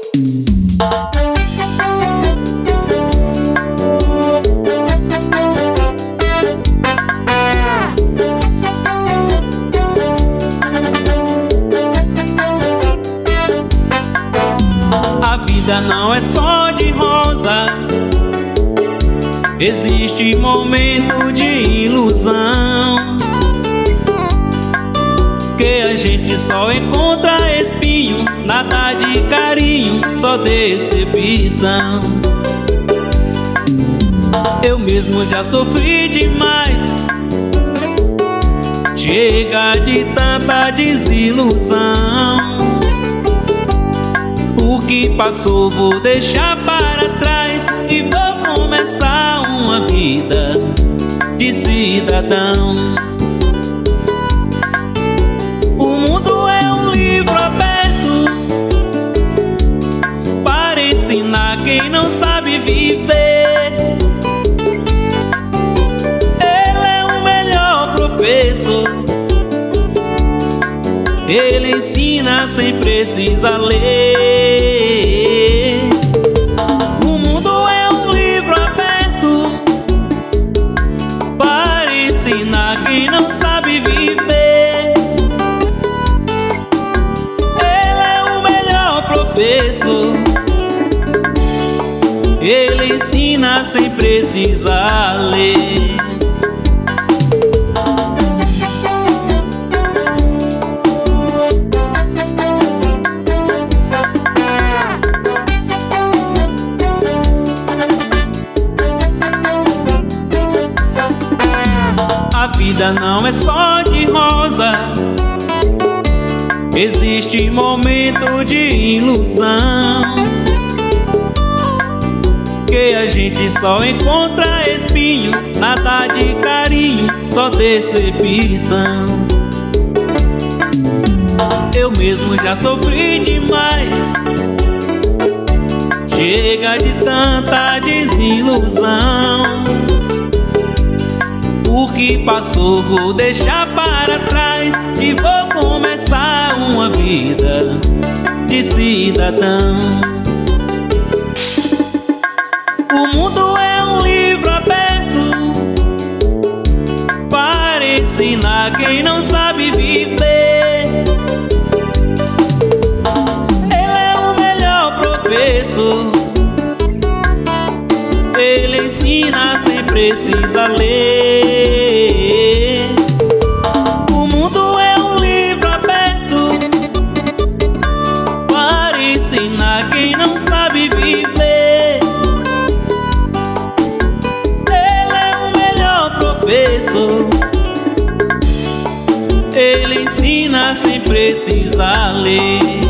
A vida não é só de rosa, existe momento de ilusão, que a gente só encontra espinho, nada de carinho, só decepção. Eu mesmo já sofri demais, chega de tanta desilusão. O que passou vou deixar para trás e vou começar uma vida de cidadão. O mundo é um livro aberto para ensinar quem não sabe viver. Ele é o melhor professor, ele ensina sem precisar ler. O mundo é um livro aberto para ensinar quem não sabe viver. Ele é o melhor professor, ele ensina sem precisar ler. A vida não é só de rosa, existe momento de ilusão, que a gente só encontra espinho, nada de carinho, só decepção. Eu mesmo já sofri demais, chega de tanta desilusão. O que passou vou deixar para trás e vou começar uma vida de cidadão. O mundo é um livro aberto para ensinar quem não sabe viver. Ele é o melhor professor, ele ensina sem precisar ler. O mundo é um livro aberto para ensinar quem não sabe viver. Ele é o melhor professor, ele ensina sem precisar ler.